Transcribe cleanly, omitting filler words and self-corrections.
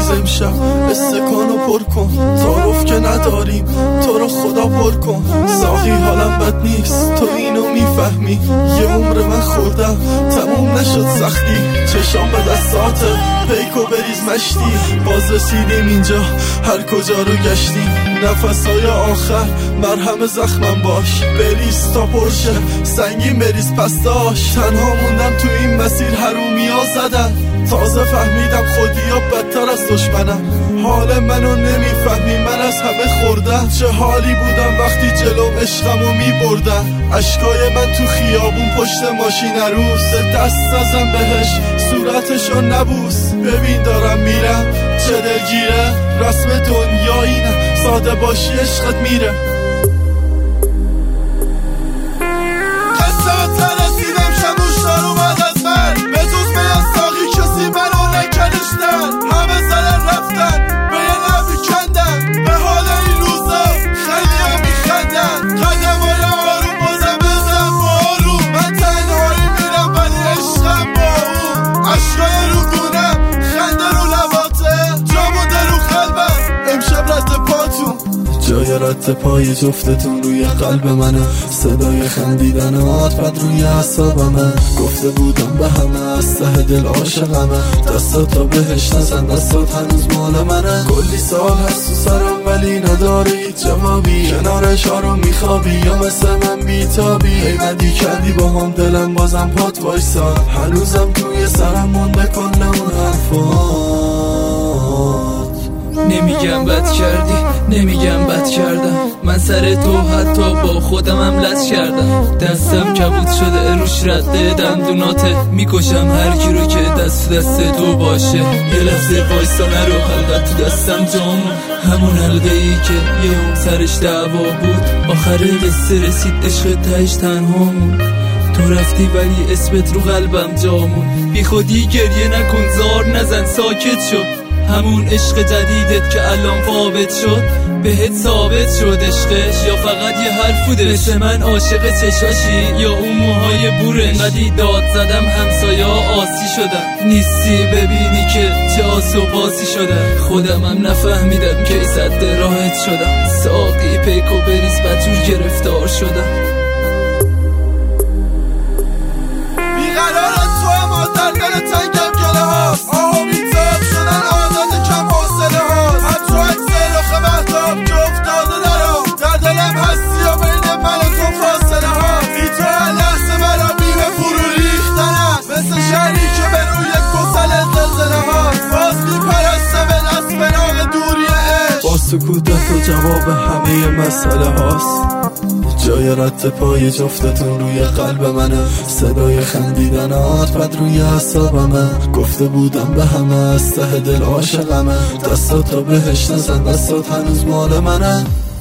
عزیز امشب استکانو پر کن، تعارف که نداریم تو رو خدا پر کن. ساقی حالم بد نیست تو اینو میفهمی، یه عمر من خوردم تموم نشد سختی. چشام به دستاته پیکو بریز مشتی، باز رسیدیم اینجا هر کجا رو گشتیم. نفسهای آخر مرهم زخمم باش، بریز تا پرشه سنگین بریز پس داش. تنها موندم تو این مسیر حرومیا زدن، تازه فهمیدم خودیا بدتر از دشمنم. حال منو نمیفهمی من از همه خوردم، چه حالی بودم وقتی جلوم عشقمو میبردم. اشکای من تو خیابون پشت ماشین عروس، دست نزن بهش صورتشو نبوس. ببین دارم میرم چه دلگیره، رسم دنیا اینه ساده باشی عشقت میره. قسمت ترسیدم شموشتار اومد از من، به جز به ساقی کسی منو نکنشتن. همه زدن رفتن به یه نبی کندن، به حال این روزا خیلی ها میخندن. قدم های آروم بازم بزن با آروم، من تنهایی میرم ولی عشقم با اون. عشقای رو گونم خنده رو لباته، جا مونده رو قلبم امشب رد پاتون. جای رد پای جفتتون روی قلب منه، صدای خندیدنات بد روی اعصابمه. گفته بودم به همه از ته دل عاشقمه، دستاتو بهش نزن دستات هنوز مال منه. کلی سال هست تو سرم ولی نداره هیچ جوابی، کنارش رو میخوابی یا مثل من بیتابی. حیمدی کردی با هم دلم بازم پات وایساد، هنوزم توی سرم مونده کل اون حرفات. نمیگم بد کردی نمیگم بد کردم، من سر تو حتی با خودمم لز کردم. دستم کبود شده روش رده دندوناته، میکشم هر کی رو که دست تو باشه. یه لحظه وایسا نرو حلقت تو دستم جامون، همون حلقه ای که یه اون سرش دعوا بود. آخر قصه رسید عشق تهش تنهامون، تو رفتی ولی اسمت رو قلبم جامون. بی خودی گریه نکن زار نزن ساکت شو، همون عشق جدیدت که الان ثابت شد بهت ثابت شد عشقش، یا فقط یه حرف بوده؟ مثل من عاشق چشاشی یا اون موهای بوره؟ انقدی داد زدم همسایه آسی شدن، نیستی ببینی که چه آس و باسی شدن. خودمم نفهمیدم که صد راحت شدم، ساقی پیکو بریز بدجور گرفتار شدم. بیقرارت تو اما در دل تنگم گله هاست، آها بیتاب شدن عادت کم حاصله هاست. هم تو اکسل آخه محتاب که افتاده درام، در دلم هستی و بین من و تو فاصله هاست. بی تو هر لحظه مرا بیمه فرو ریختنم، مثل شهری که به روی کسل زلزله هاست. باز میپرستم از فراق دوری عشق، با سکوتت و جواب همه مسئله هاست. جای رد پای جفتتون روی قلب منه، صدای خندیدنات بد روی اعصابمه. گفته بودم به همه از ته دل عاشقمه، دستاتو بهش نزن دستات هنوز مال منه.